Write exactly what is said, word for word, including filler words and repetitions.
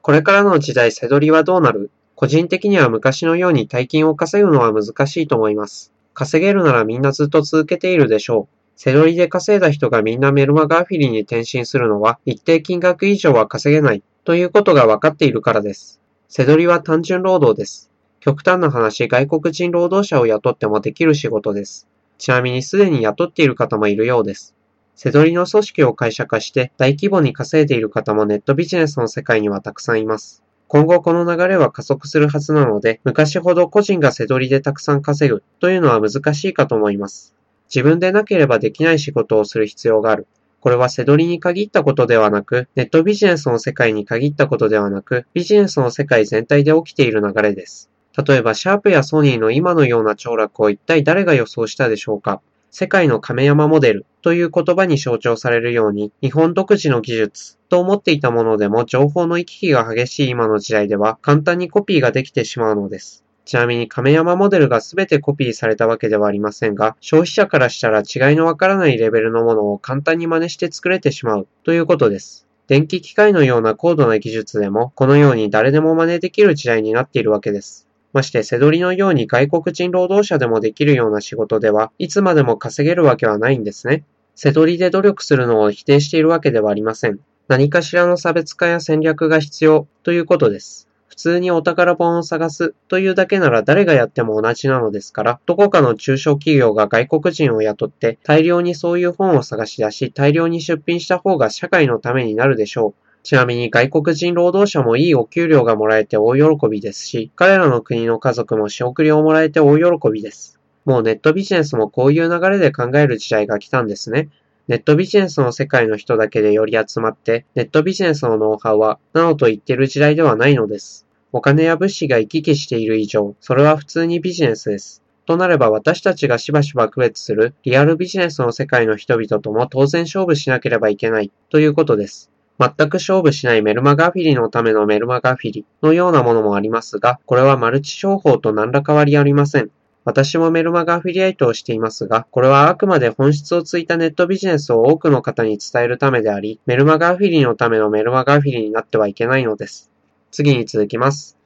これからの時代、背取りはどうなる？個人的には昔のように大金を稼ぐのは難しいと思います。稼げるならみんなずっと続けているでしょう。背取りで稼いだ人がみんなメルマガアフィリに転身するのは一定金額以上は稼げないということが分かっているからです。背取りは単純労働です。極端な話、外国人労働者を雇ってもできる仕事です。ちなみにすでに雇っている方もいるようです。背取りの組織を会社化して大規模に稼いでいる方もネットビジネスの世界にはたくさんいます。今後この流れは加速するはずなので、昔ほど個人が背取りでたくさん稼ぐというのは難しいかと思います。自分でなければできない仕事をする必要がある。これは背取りに限ったことではなく、ネットビジネスの世界に限ったことではなく、ビジネスの世界全体で起きている流れです。例えば、シャープやソニーの今のような凋落を一体誰が予想したでしょうか。世界の亀山モデルという言葉に象徴されるように、日本独自の技術と思っていたものでも情報の行き来が激しい今の時代では簡単にコピーができてしまうのです。ちなみに亀山モデルが全てコピーされたわけではありませんが、消費者からしたら違いのわからないレベルのものを簡単に真似して作れてしまうということです。電気機械のような高度な技術でも、このように誰でも真似できる時代になっているわけです。まして背取りのように外国人労働者でもできるような仕事では、いつまでも稼げるわけはないんですね。背取りで努力するのを否定しているわけではありません。何かしらの差別化や戦略が必要ということです。普通にお宝本を探すというだけなら誰がやっても同じなのですから、どこかの中小企業が外国人を雇って大量にそういう本を探し出し、大量に出品した方が社会のためになるでしょう。ちなみに外国人労働者もいいお給料がもらえて大喜びですし、彼らの国の家族も仕送りをもらえて大喜びです。もうネットビジネスもこういう流れで考える時代が来たんですね。ネットビジネスの世界の人だけでより集まって、ネットビジネスのノウハウは、などと言ってる時代ではないのです。お金や物資が行き来している以上、それは普通にビジネスです。となれば私たちがしばしば区別するリアルビジネスの世界の人々とも当然勝負しなければいけないということです。全く勝負しないメルマガアフィリのためのメルマガアフィリのようなものもありますが、これはマルチ商法と何ら変わりありません。私もメルマガアフィリエイトをしていますが、これはあくまで本質をついたネットビジネスを多くの方に伝えるためであり、メルマガアフィリのためのメルマガアフィリになってはいけないのです。次に続きます。